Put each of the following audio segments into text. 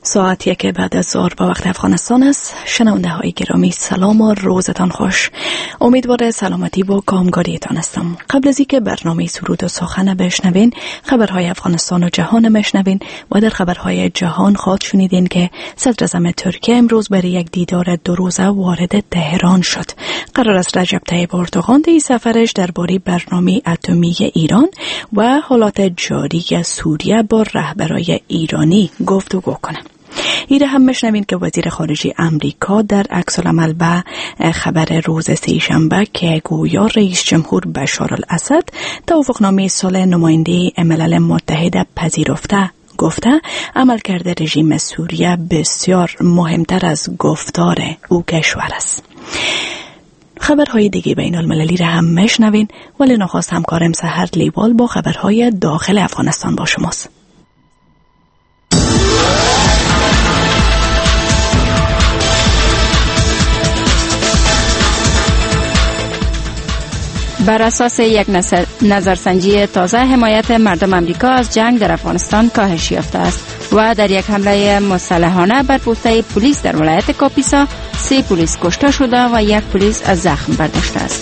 ساعت 1 بعد از ظهر به وقت افغانستان است. شنونده های گرامی سلام و روزتان خوش. امیدوار سلامتی و کامگاریتان هستم. قبل از اینکه برنامه سرود و سخن بشنوین، خبرهای افغانستان و جهان بشنوین و در خبرهای جهان خواهد شنیدین که صدر اعظم ترکیه امروز برای یک دیدار 2 روزه وارد تهران شد. قرار است رجب طیب اردوغان در این سفرش درباره برنامه اتمی ایران و حالات جاری سوریه با رهبرای ایرانی گفتگو کنه. ایره هم بشنوین که وزیر خارجه امریکا در عکس العمل به خبر روز سه‌شنبه که گویا رئیس جمهور بشار الاسد توافقنامه صلح نماینده ملل متحد پذیرفته گفته عملکرد رژیم سوریه بسیار مهمتر از گفتار او کشور است. خبرهای دیگه بین المللی را هم میشنوین، ولی نخواست همکارم سحر لیوال با خبرهای داخل افغانستان با شماست. بر اساس یک نظرسنجی تازه، حمایت مردم امریکا از جنگ در افغانستان کاهش یافته است و در یک حمله مسلحانه بر پوسته پلیس در ولایت کاپیسا 3 پلیس کشته شده و 1 پلیس از زخم برداشته است.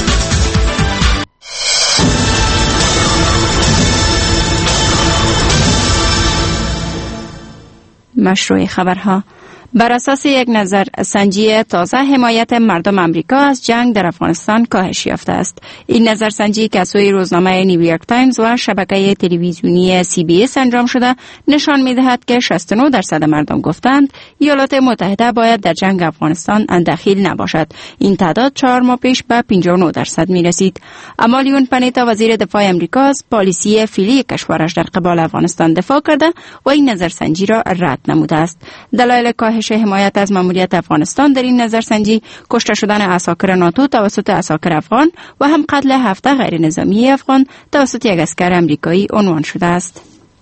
مشروع خبرها. بر اساس یک نظرسنجی تازه، حمایت مردم امریکا از جنگ در افغانستان کاهش یافته است. این نظرسنجی که از سوی روزنامه نیویورک تایمز و شبکه تلویزیونی CBS انجام شده نشان می‌دهد که 69% مردم گفتند ایالات متحده باید در جنگ افغانستان دخیل نباشد. این تعداد 4 ماه پیش به 59% می‌رسید. اما لیون پنیتا وزیر دفاع امریکا از پالیسی فعلی کشورش در قبال افغانستان دفاع کرده و این نظرسنجی را رد نموده است. دلایل کاهش حمایت از ماموریت افغانستان در این نظرسنجی کشته شدن عساکر ناتو توسط عساکر افغان و هم قتل 17 غیر نظامی افغان توسط یک عسکر امریکایی عنوان شده است.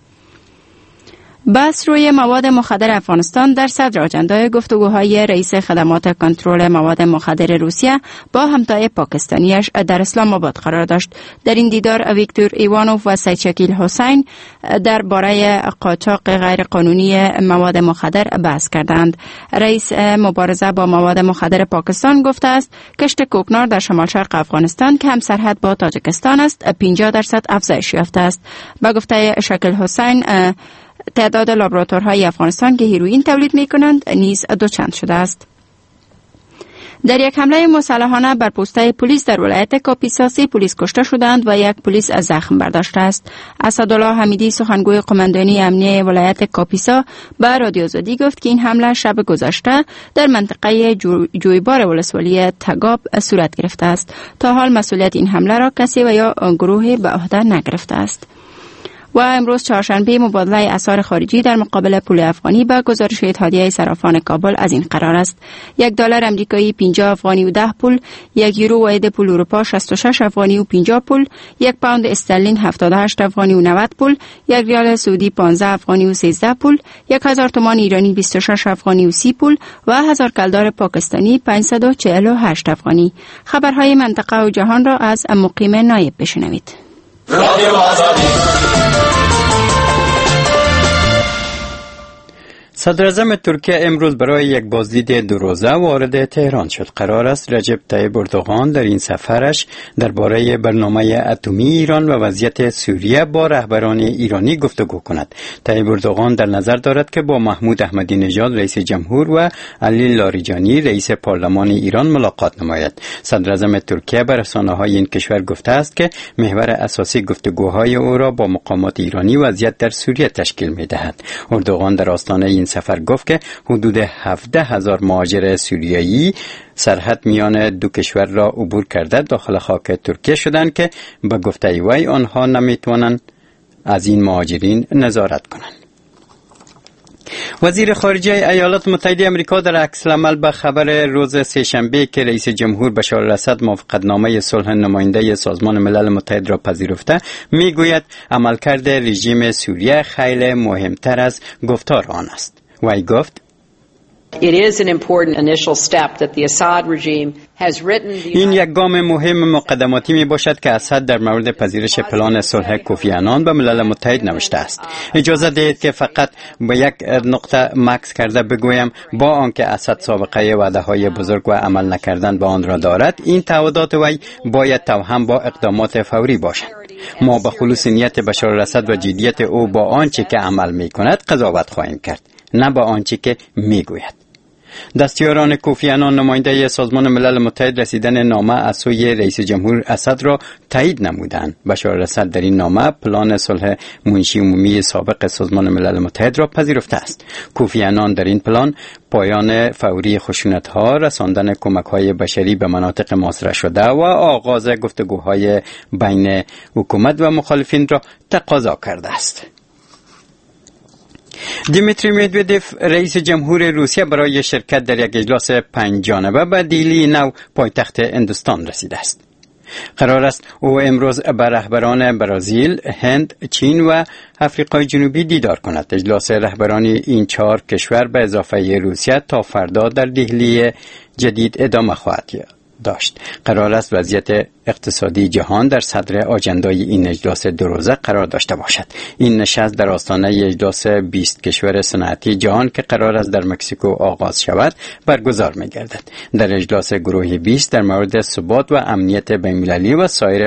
بحث روی مواد مخدر افغانستان در صدر آجنده گفتگوهای رئیس خدمات کنترل مواد مخدر روسیه با همتای پاکستانیش در اسلام آباد قرار داشت. در این دیدار ویکتور ایوانوف و سید شکیل حسین درباره قاچاق غیر قانونی مواد مخدر بحث کردند. رئیس مبارزه با مواد مخدر پاکستان گفته است کشت کوکنار در شمال شرق افغانستان که هم سرحد با تاجیکستان است 50% افزایش یافته است. با گفته شکیل حسین تعداد لابراتورهای افغانستان که هیروئین تولید می‌کنند نیز دوچند شده است. در یک حمله مسلحانه بر پوسته پلیس در ولایت کاپیسا 3 پلیس کشته شدند و 1 پلیس از زخم برداشته است. اسدالله حمیدی سخنگوی قماندانی امنیه ولایت کاپیسا به رادیو آزادی گفت که این حمله شب گذشته در منطقه جویبار ولسوالی تگاب صورت گرفته است. تا حال مسئولیت این حمله را کسی و یا گروهی به عهده نگرفته است. و امروز چهارشنبه مبادله اسعار خارجی در مقابل پول افغانی به گزارش اتحادیه صرافان کابل از این قرار است: $1 امریکایی 50 افغانی و 10 پول، 1 یورو واحد پول اروپا 66 افغانی و 50 پول، 1 پوند استرلین 78 افغانی و 90 پول، 1 ریال سعودی 15 افغانی و 13 پول، 1000 تومان ایرانی 26 افغانی و 30 پول و 1000 کلدار پاکستانی 548 افغانی. خبرهای منطقه و جهان را از مقیم نایب بشنوید. رادیو آزادی. صدر اعظم ترکیه امروز برای یک بازدید 2 روزه وارد تهران شد. قرار است رجب طیب اردوغان در این سفرش درباره برنامه اتمی ایران و وضعیت سوریه با رهبران ایرانی گفتگو کند. طیب اردوغان در نظر دارد که با محمود احمدی نژاد رئیس جمهور و علی لاریجانی رئیس پارلمان ایران ملاقات نماید. صدر اعظم ترکیه به رسانه‌های این کشور گفته است که محور اساسی گفتگوهای او را با مقامات ایرانی وضعیت در سوریه تشکیل می‌دهد. اردوغان در آستانه این سفر گفت که حدود 17,000 مهاجر سوریایی سرحد میان 2 کشور را عبور کرده داخل خاک ترکیه شدند که به گفته وی آنها نمیتوانند از این مهاجرین نظارت کنند. وزیر خارجه ایالات متحده آمریکا در عکس العمل به خبر روز سه‌شنبه که رئیس جمهور بشار الاسد موافقتنامه صلح نماینده سازمان ملل متحد را پذیرفته میگوید عملکرد رژیم سوریه خیلی مهمتر از گفتار آن است. وی گفت این یک گام مهم مقدماتی می باشد که اسد در مورد پذیرش پلان صلح کوفی عنان به ملل متحد نوشته است. اجازه دهید که فقط به یک نقطه مکس کرده بگویم، با آنکه اسد سابقه وعده‌های بزرگ و عمل نکردن به آن را دارد، این تعهدات وی باید توأم با اقدامات فوری باشد. ما به خلوص نیت بشار الاسد و جدیت او با آنچه که عمل می کند قضاوت خواهیم کرد، نه با آنچه که می گوید. دستیاران کوفی عنان نماینده سازمان ملل متحد رسیدن نامه از سوی رئیس جمهور اسد را تایید نمودند. بشار الاسد در این نامه پلان صلح منشی عمومی سابق سازمان ملل متحد را پذیرفته است. کوفی عنان در این پلان پایان فوری خشونت‌ها، رساندن کمک‌های بشری به مناطق محاصره شده و آغاز گفتگوهای بین حکومت و مخالفین را تقاضا کرده است. دیمیتری مدودف رئیس جمهور روسیه برای شرکت در یک اجلاس 5 جانبه به دیلی نو پایتخت هندوستان رسیده است. قرار است او امروز با رهبران برزیل، هند، چین و آفریقای جنوبی دیدار کند. اجلاس رهبران این 4 کشور به اضافه روسیه تا فردا در دهلی جدید ادامه خواهد داشت. قرار است وضعیت اقتصادی جهان در صدر آجندای این اجلاس 2 روزه قرار داشته باشد. این نشست در آستانه اجلاس 20 کشور صنعتی جهان که قرار است در مکزیکو آغاز شود برگزار می‌گردد. در اجلاس گروه 20 در مورد ثبات و امنیت بین‌المللی و سایر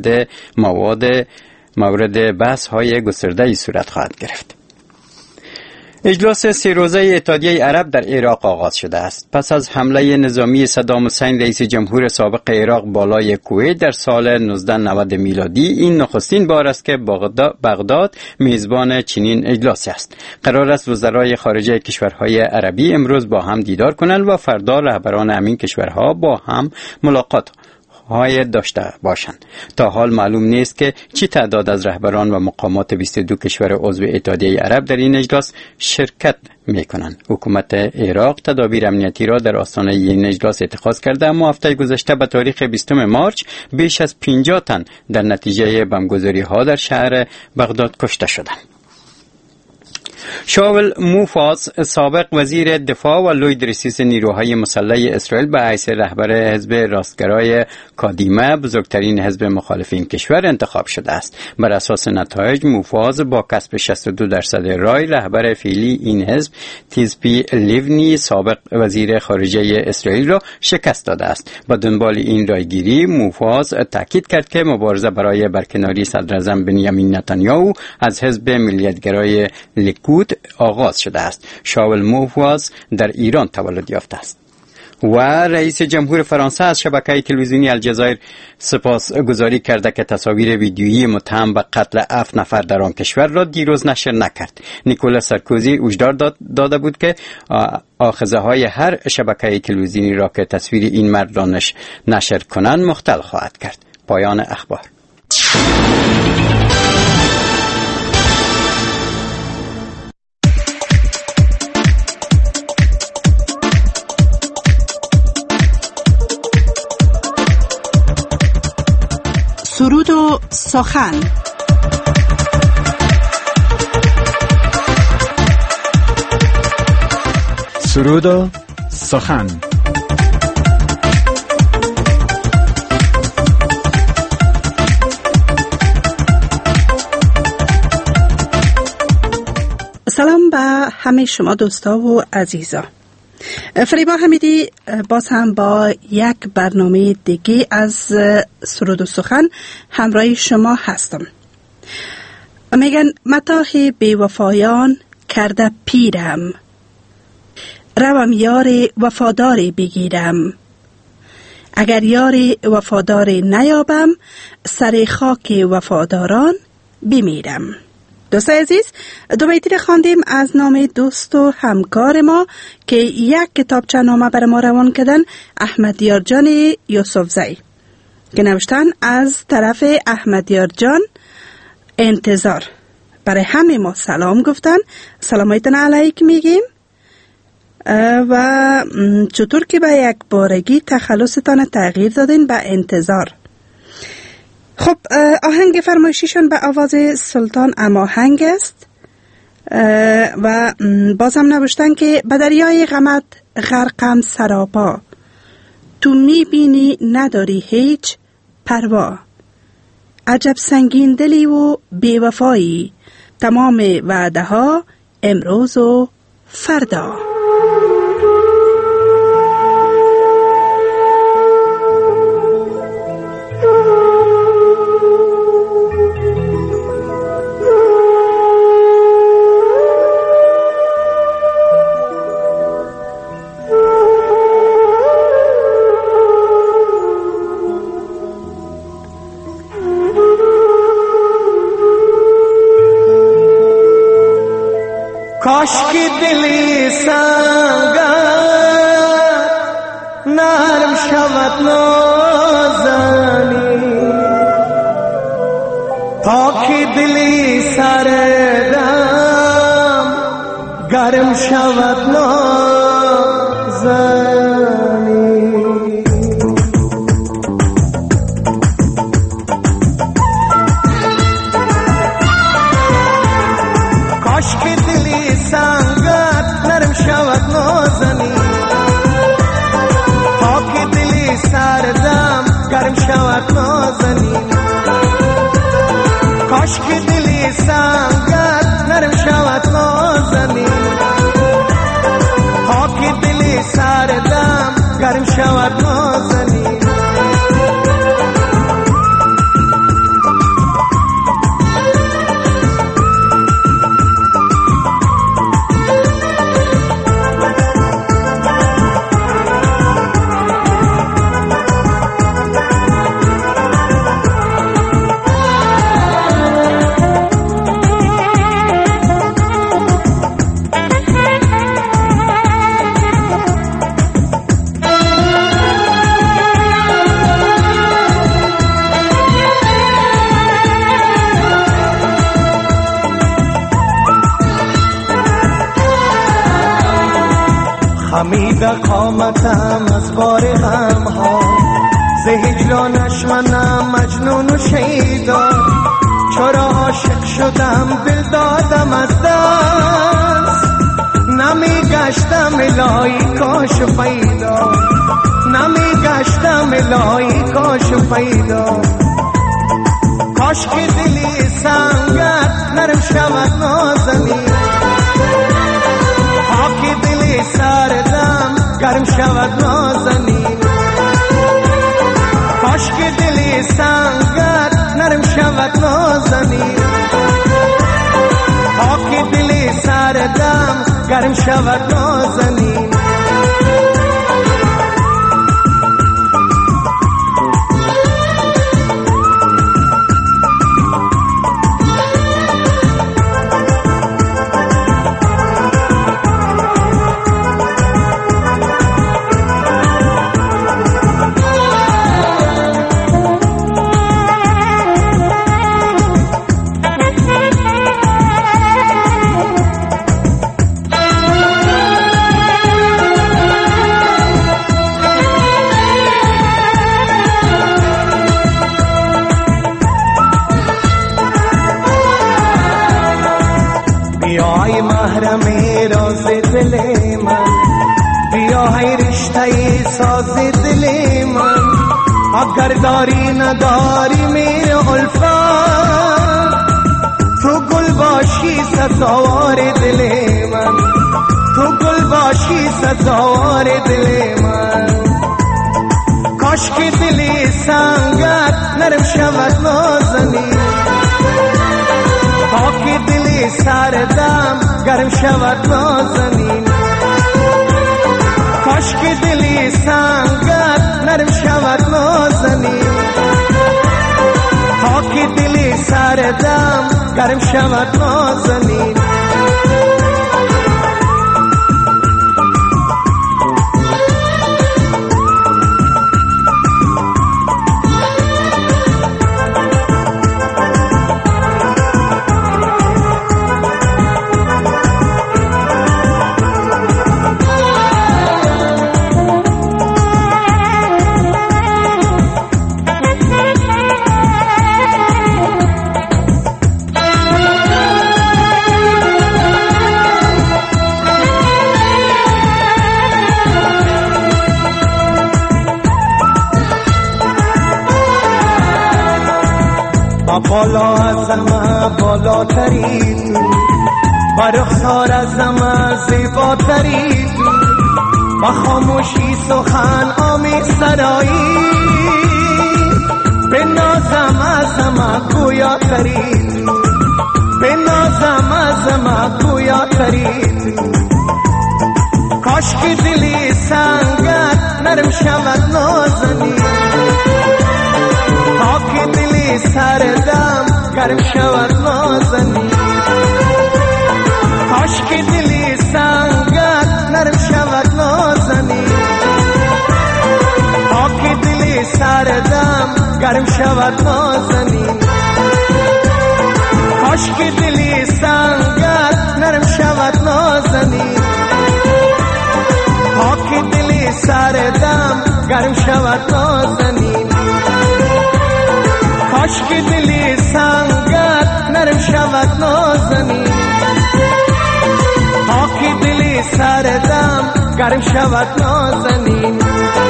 مورد بحث‌های گسترده‌ای صورت خواهد گرفت. اجلاس 3 روزه اتحادیه عرب در عراق آغاز شده است. پس از حمله نظامی صدام حسین رئیس جمهور سابق عراق بالای کویت در سال 1990 میلادی، این نخستین بار است که بغداد میزبان چنین اجلاسی است. قرار است وزرای خارجه کشورهای عربی امروز با هم دیدار کنند و فردا رهبران همین کشورها با هم ملاقات داشته باشند. تا حال معلوم نیست که چه تعداد از رهبران و مقامات 22 کشور عضو اتحادیه عرب در این اجلاس شرکت میکنند. حکومت عراق تدابیر امنیتی را در آستانه این اجلاس اتخاذ کرده، اما هفته گذشته به تاریخ 20 مارس بیش از 50 تن در نتیجه بمبگذاری ها در شهر بغداد کشته شدند. شاول موفاز سابق وزیر دفاع و لوید رئیس نیروهای مسلح اسرائیل به حیث رهبر حزب راستگرای کادیمه، بزرگترین حزب مخالف این کشور، انتخاب شده است. بر اساس نتایج موفاز با کسب 62% رای رهبر فعلی این حزب تیزپی لیونی سابق وزیر خارجه اسرائیل را شکست داده است. با دنبال این رایگیری موفاز تاکید کرد که مبارزه برای برکناری صدراعظم بنیامین نتانیاهو از حزب ملیتگرای لیکود آغاز شده است. شاول موفاز در ایران تولد یافته است. و رئیس جمهور فرانسه از شبکه تلویزیونی الجزایر سپاسگزاری کرده که تصاویر ویدیویی متهم به قتل 7 نفر در آن کشور را دیروز نشر نکرد. نیکولا سارکوزی هشدار داده بود که آخذه های هر شبکه تلویزیونی را که تصویر این مرد را نشر کنند مختل خواهد کرد. پایان اخبار. سرود و سخن. سرود و سخن. سلام به همه شما دوستا و عزیزا. فریبا حمیدی باز هم با یک برنامه دیگه از سرود و سخن همراه شما هستم. میگن متاح بی‌وفایان کرده پیرم، روم یار وفاداری بگیرم. اگر یار وفاداری نیابم، سر خاک وفاداران بمیرم. دوست عزیز، دو بیتی را خواندیم از نام دوست و همکار ما که یک کتابچه نامه بر ما روان کردن، احمدیار جان یوسفزئی، که نوشتن از طرف احمدیار جان انتظار. برای همه ما سلام گفتن، سلامایتان علیک میگیم و چطور که به یک بارگی تخلصتان تغییر دادین به انتظار. خب آهنگ فرمایشیشون به آواز سلطان اماهنگ است و بازم نوشتن که به دریای غمت غرقم سراپا، تو میبینی نداری هیچ پروا، عجب سنگین دلی و بیوفایی، تمام وعده ها امروز و فردا. کاش که دلی سنگر نرم شود نازنی، تا که دلی سردم گرم شود نازنی. کاش که دلی سنگت نرم شود نازنی، تا که دلی سردم گرم شود نازنی. کاش که دلی سنگت نرم شود نازنی، تا که دلی سردم گرم شود نازنی. خمیده قامتم از بار غم ها، ز هجرانش منم مجنون و شیدا. چرا عاشق شدم دل دادم از دست، نمی گشتم الهی کاش پیدا، نمی گشتم الهی کاش پیدا. کاش که دلی سنگت نرم شود نازنی، تا که دلی سردم گرم شود نازنین. کاش که دلی سنگت نرم شود نازنین، تا که دلی سردم گرم شود نازنین. بیای محرم راز دل من، بیای رشته ساز دل من. اگر داری نداری میره الفت، تو گل باشی سزاوار دل من، تو گل باشی سزاوار دل من. کاش که دلی سنگت نرم شود نازنی، تا که دلی سردم گرم شود نازنین. کاش که دلی سنگت نرم شود نازنین، تا که دلی سردم گرم شود نازنین. بالا از همه بالاتری تو، با رخسار از همه زیباتری تو، با خاموشی سخن آمیز سرایی، به نازم از همه گویاتری تو، به نازم از همه گویاتری تو. کاش که دلی سنگت نرم شود نازنی، تا که دلی سردم گرم شود نازنی. کاش که دلی سنگت نرم شود نازنی، تا که دلی سردم گرم شود نازنی. کاش که دلی سنگت نرم شود نازنی، تا که دلی سردم گرم شود نازنی. کاش که دلی سنگت نرم شود نازنی، تا که دلی سردم گرم شود نازنی.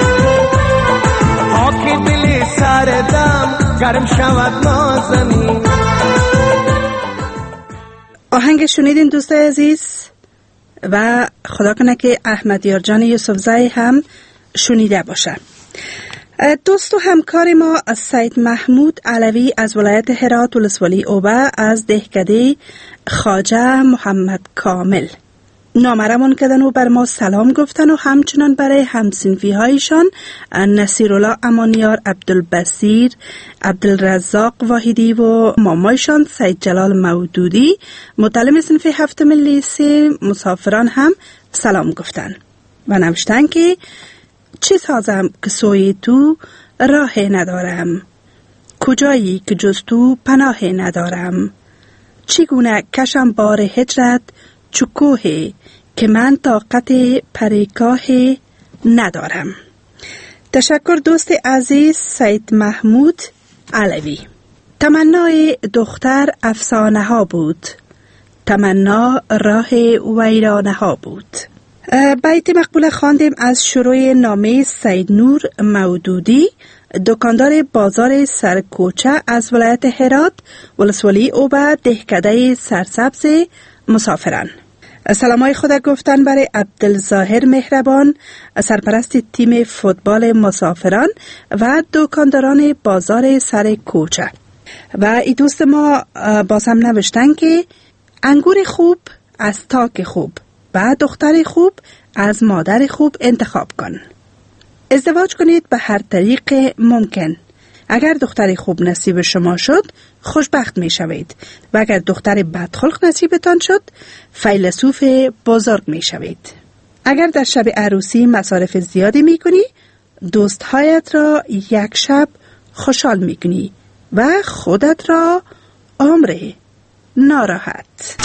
تا که دلی سردم گرم شود نازنی. آهنگ شنیدین دوستای عزیز و خدا کنه که احمدیار جان یوسفزئی هم شنیده باشه. دوست و همکار ما سید محمود علوی از ولایت هرات ولسوالی اوبه از دهکده خواجه محمد کامل نامرمون کردن و بر ما سلام گفتن و همچنان برای همسنفی هایشان نصیرالله امانیار، عبدالبصیر، عبدالرزاق واحدی و مامایشان سید جلال مودودی متعلم صنف 7 لیسه مسافران هم سلام گفتن و نوشتن که چه سازم که سوی تو راه ندارم، کجایی که جز تو پناه ندارم، چگونه کشم بار هجرت چکوه که من طاقت پریکاه ندارم. تشکر دوست عزیز سید محمود علوی. تمنای دختر افسانه ها بود، تمنا راه ویرانه ها بود. بیت مقبول خواندیم از شروع نامه سید نور مودودی، دکاندار بازار سرکوچه از ولایت هرات ولسوالی اوبه دهکده سرسبز مسافران. سلامای خود گفتن برای عبدالظاهر مهربان سرپرست تیم فوتبال مسافران و دکانداران بازار سرکوچه. و ای دوست ما باز هم نوشتن که انگور خوب از تاک خوب و دختر خوب از مادر خوب انتخاب کن. ازدواج کنید به هر طریق ممکن. اگر دختر خوب نصیب شما شد خوشبخت می شوید و اگر دختر بدخلق نصیبتان شد فیلسوف بزرگ می شوید. اگر در شب عروسی مصارف زیادی می کنی دوستهایت را یک شب خوشحال می کنی و خودت را عمر ناراحت.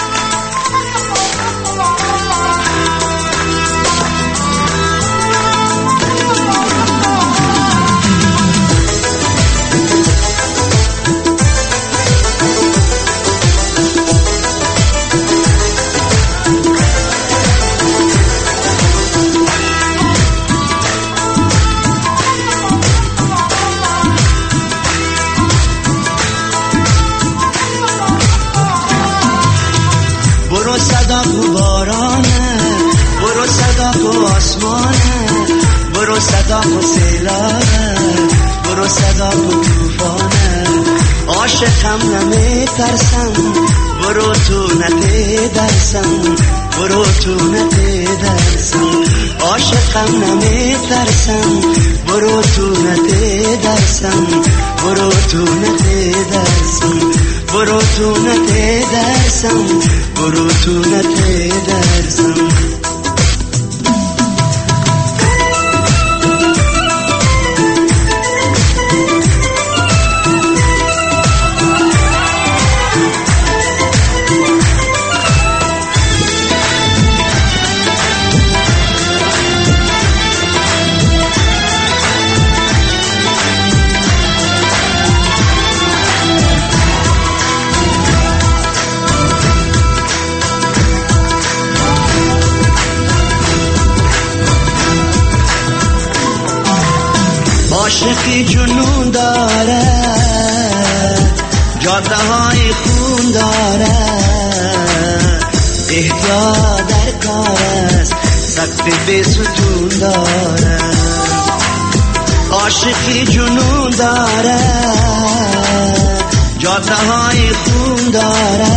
برو صدا و سیلابه، برو صدا و توفانه، عاشقم نمی ترسم، برو تو نتی درسم، برو تو نتی درسم، عاشقم نمی ترسم، برو تو نتی درسم، برو تو نتی درسم، برو تو نتی درسم، برو تو نتی درسم. عاشقی جنون داره، جا جاده های خون داره، احتیاط در کار است، سقف بی ستون داره، عاشقی جنون داره، جاده های خون داره،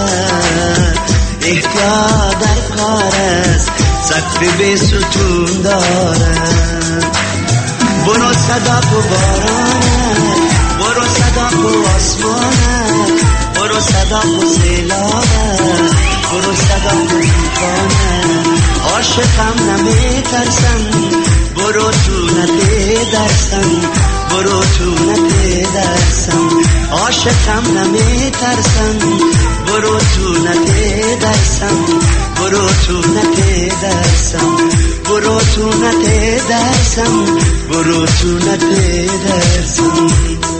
احتیاط در کار است، سقف بی ستون داره. برو صدا و بارانه، برو صدا و آسمانه، برو صدا و سیلابه، برو صدا و طوفانه، عاشقم نمی ترسم، برو تو نده درسم، برو تو نده درسم، عاشقم نمی ترسم، برو تو نده درسم، برو تو نده درسم، برو تو نده درسم، برو تو نده درسم.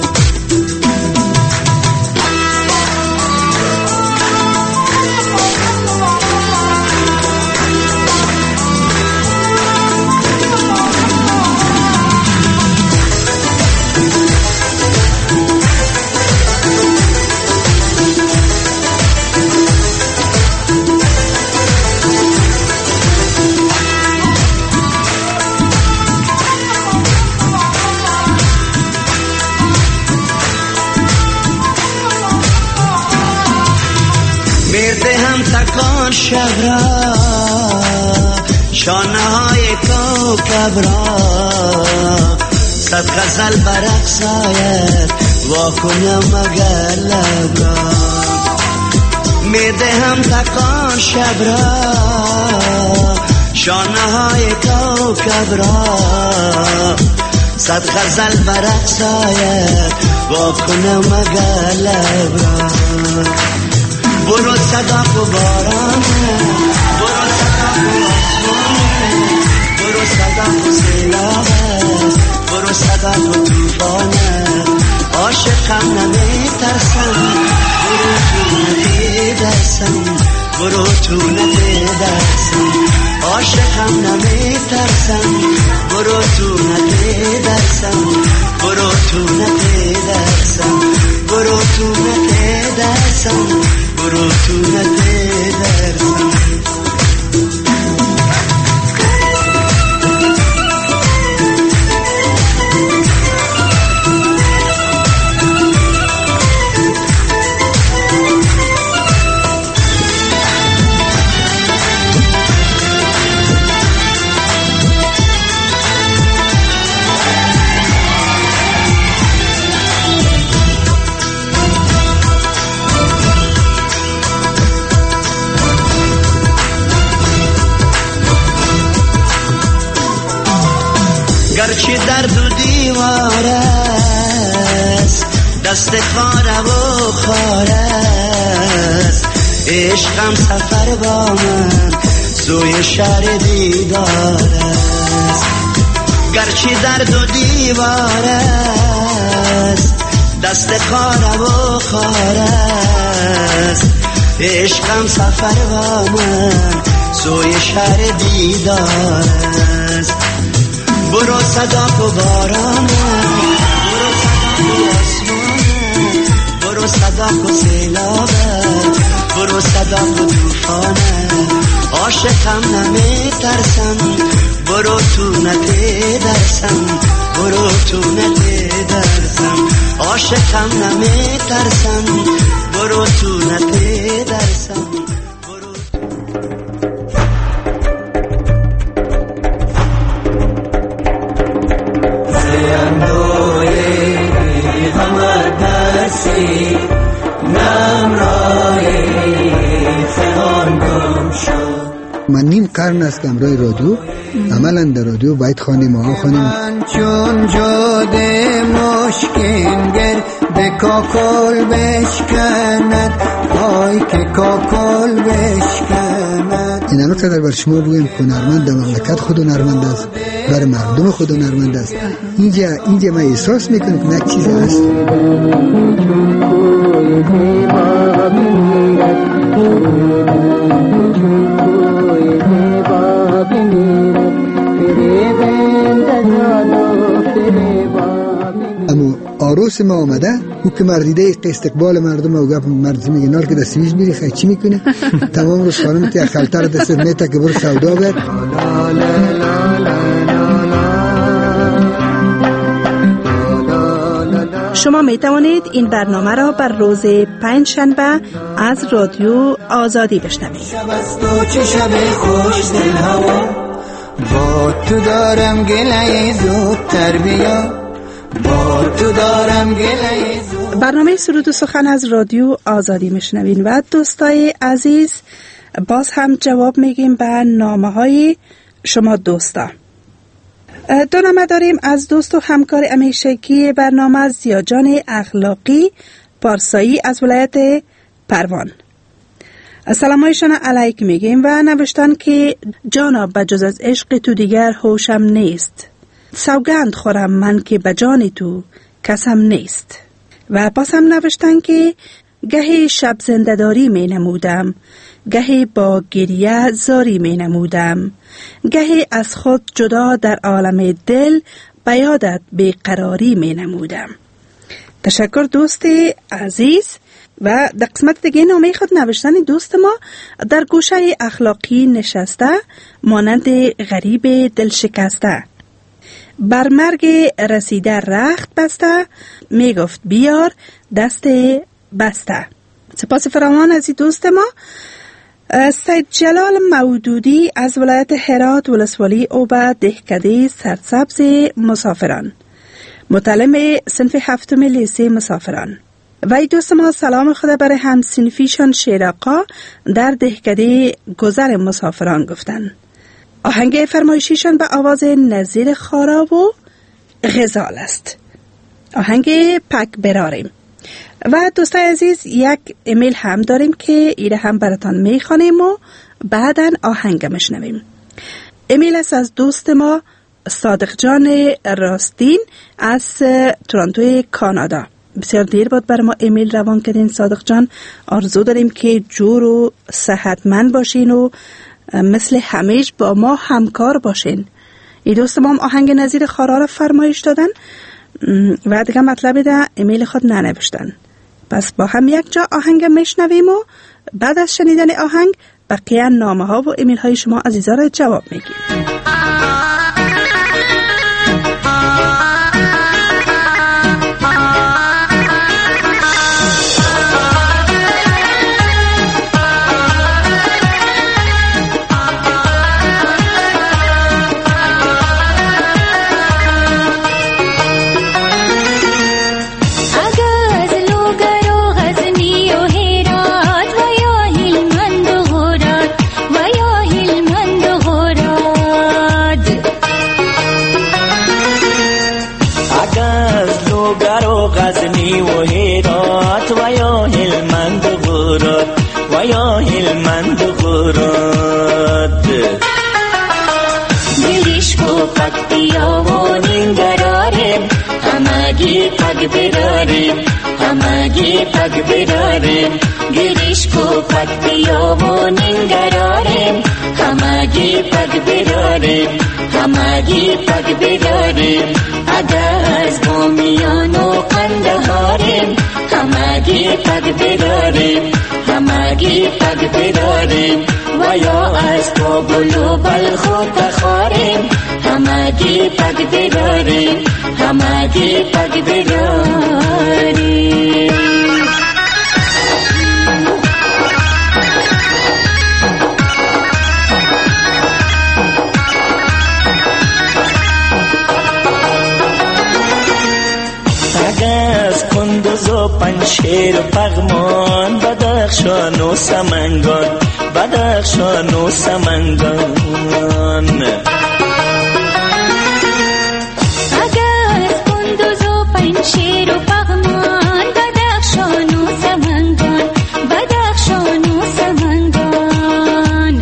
میردهم تکان شب را، شانه های کوکب را، صد غزل برقص آید، واکنم مگر لب را. میردهم تکان شب را، شانه های کوکب را، صد غزل برقص آید، واکنم مگر لب را. برو صدا و بارانه، برو صدا و آسمانه، برو صدا و سیلابه، برو صدا و طوفانه، عاشقم نمی ترسم، برو تو نده درسم، برو تو نده درسم، عاشقم نمی ترسم، برو تو نده درسم، برو تو نده درسم، برو تو نده درسم، برو تو نده درسم. گرچه درد و دیوار است، دست خاره و خار است، عشقم سفر با من سوی شهر دیدار است. گرچه درد و دیوار است، دست خاره و خار است، عشقم سفر با من سوی شهر دیدار است. برو صدا و بارانه، برو صدا و آسمانه، برو صدا و سیلابه، برو صدا و طوفانه، عاشقم نمی ترسم، برو تو نده درسم، برو تو نده درسم، عاشقم نمی ترسم، برو تو نده درسم. من نیم قرن است که امروی رادیو عملا در رادیو باید خوانیم و خوانیم. من چون جاده مشکینگر به کاکل بشکند، پای که کاکل بشکند. این نکته در بر شما بگویم که هنرمند در مملکت خود هنرمند است، بر مردم خود هنرمند است. اینجا من احساس میکنم که نه چیز هست. اما آروز دوست ما آمده او که مردیده استقبال مردم و گپ مرد میگه نال که دستویش بیری خیلی چی میکنه تمام روز خانم تی خلطر دست میته که برو سودا بر. شما می توانید این برنامه را بر روز پنجشنبه از رادیو آزادی بشنوید. با تو دارم گله زودتر بیا، با تو دارم گله زود. برنامه سرود و سخن از رادیو آزادی میشنوین و دوستای عزیز باز هم جواب میگیم به نامه های شما دوستا. دو نامه داریم از دوست و همکار همیشگی برنامه زیاجان اخلاقی پارسایی از ولایت پروان. سلامایشان علیک میگیم و نوشتن که جانا بجز از عشق تو دیگر هوشم نیست، سوگند خورم من که بجان تو کسم نیست. و پس هم نوشتن که گهی شب زنده‌داری می نمودم، گهی با گریه زاری می نمودم، گهی از خود جدا در عالم دل بیادت بیقراری می نمودم. تشکر دوست عزیز. و در قسمت دیگه نامه خود نوشتن دوست ما در گوشه اخلاقی نشسته مانند غریب دل شکسته، بر مرگ رسیده رخت بسته، می گفت بیار دست بسته. سپاس فراوان از دوست ما. سید جلال مودودی از ولایت هرات ولسوالی اوبه دهکده سرسبز مسافران، متعلم صنف هفتم لیسه مسافران. و ای دوست ما سلام خدا برای هم صنفیشان شیراقا در دهکده گذر مسافران گفتن. آهنگ فرمایشیشان به آواز نظیر خارا و غزال است. آهنگ پک براریم. و دوستای عزیز یک ایمیل هم داریم که ایره هم براتان میخوانیم و بعدن آهنگ مشنویم. ایمیل است از دوست ما صادق جان راستین از تورنتو کانادا. بسیار دیر بود برای ما ایمیل روان کردین صادق جان. آرزو داریم که جور و صحتمند باشین و مثل همیشه با ما همکار باشین. این دوست ما هم آهنگ نظیر خارا را فرمایش دادن و دیگه مطلب ده ایمیل خود ننوشتن. پس با هم یک جا آهنگ میشنویم و بعد از شنیدن آهنگ بقیه نامه ها و ایمیل های شما عزیزا را جواب میگیم. همگی پگ براریم گریش کو پگ بیامون نگراریم، همگی پگ براریم همگی پگ براریم. از بامیان و قندهاریم همگی پگ براریم همگی پگ براریم. و یا از کابل و بلخ و تخاریم همگی پگ براریم همگی پگ براریم. کندوز و پنشیر و پغمان، بدخشان و سمنگان بدخشان و سمنگان. اگر کندوز و پنشیر و پغمان، بدخشان و سمنگان بدخشان و سمنگان.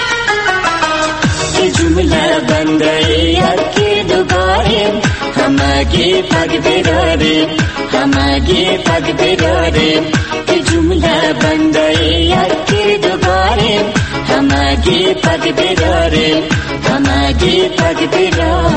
که جمله بنده یکی دوگاریم همگی پگ براریم همگی پگ براریم. که جمله بنده یکی دوگاریم همگی پگ براریم همگی پگ براریم.